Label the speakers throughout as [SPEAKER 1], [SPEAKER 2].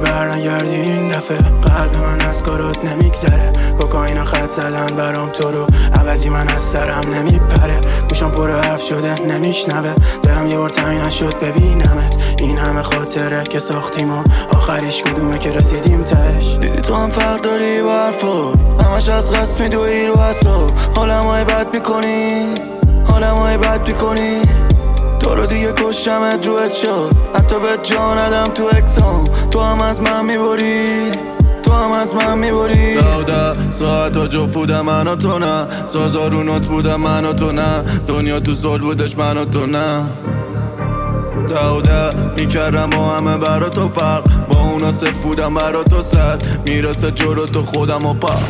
[SPEAKER 1] برنگردی این دفعه. قلب من از کارات نمیگذره، کوکائین خط زدن برام تو رو، عوضی من از سرم نمیپره. گوشم پر حرف شده نمیشنوه، دلم یه بار تنگ نشد ببینمت. این همه خاطره که ساختیم و آخریش کدومه که رسیدیم تهش. دیدی تو هم فرق داری با حرفات، همش از قصد میدوی رو حساب. حالمای بد میکنی، حالمای بد میکنی. تو رو دیگه کشمت رو شد، حتی به جا ندم تو اکسام. تو هم از من میبری، تو هم از من میبری.
[SPEAKER 2] داوده ساعت ها جو بودم من و تو نه، سازارونات بودم من و تو نه، دنیا تو زل بودش من و تو نه. داوده میکردم با همه برا تو فرق، با اونا صفر بودم برا تو صد، میرسه جلو تو خودم و پا.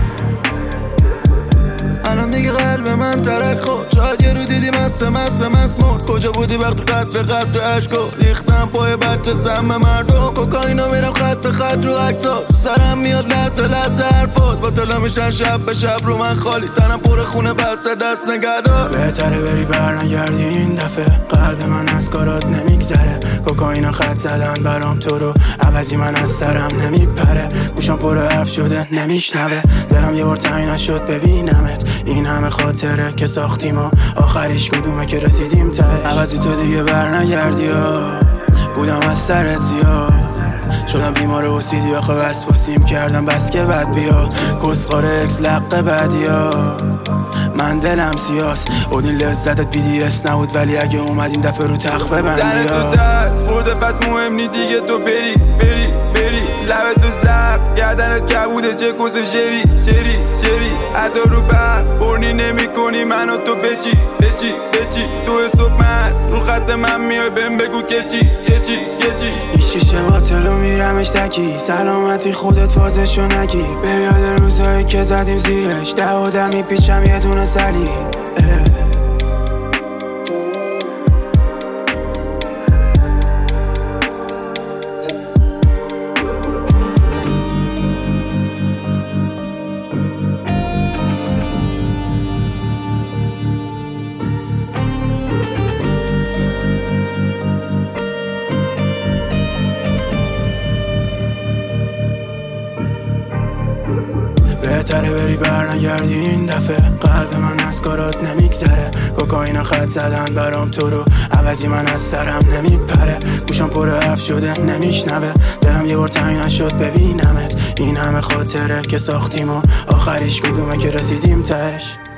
[SPEAKER 2] الان دیگه قلب من ترک خود، شاید یه رو دیدی مست مرد. کجا بودی وقتی قطر عشقو ریختم پای بچه سم مردم. کوکائینا میرم خط به خط رو عکسات، تو سرم میاد لحظه حرفات. با طلا میشن شب به شب رو من خالی، تنم پر خونه بسته دست نگهدار.
[SPEAKER 1] بهتره بری برنگردی این دفعه. قلب من از کارات نمیگذره، کوکائین خط زدن برام تو رو، عوضی من از سرم نمیپره. گوشم پر حرف شده نمیشنوه، دلم یه بار تنگ نشد ببینمت. این همه خاطره که ساختیم و آخریش کدومه که رسیدیم تهش. عوضی تو دیگه برنگردی ها، بودم از سر زیاد، شدم بیمار اوسیدی آخه وسواسیم کردم بس که بد بیا. کسخار اکس لقه بدی ها، من دلم سیاس. اودین لذتت BDS نبود، ولی اگه اومد این دفعه رو تخت ببندی ها.
[SPEAKER 2] تو دست خورده پس مهم نی دیگه، تو بری لبه تو زب، گردنت کبوده چه کس شری عدا رو بر برنی نمی کنی منو تو بچی تو صبح مست رو خط من میای بهم بگو که چی.
[SPEAKER 1] این شیشه باطلو میرمش تکی، سلامتی خودت فازشو نگی. به یاد روزایی که زدیم زیرش، ده آدم میپیچم یه دونه سلی. بهتره بری برنگردی این دفعه. قلب من از کارات نمیگذره، کوکائین خط زدن برام تو رو، عوضی من از سرم نمیپره. گوشم پر حرف شده نمیشنوه، دلم یه بار تنگ نشد ببینمت. این همه خاطره که ساختیم و آخریش کدومه که رسیدیم تهش.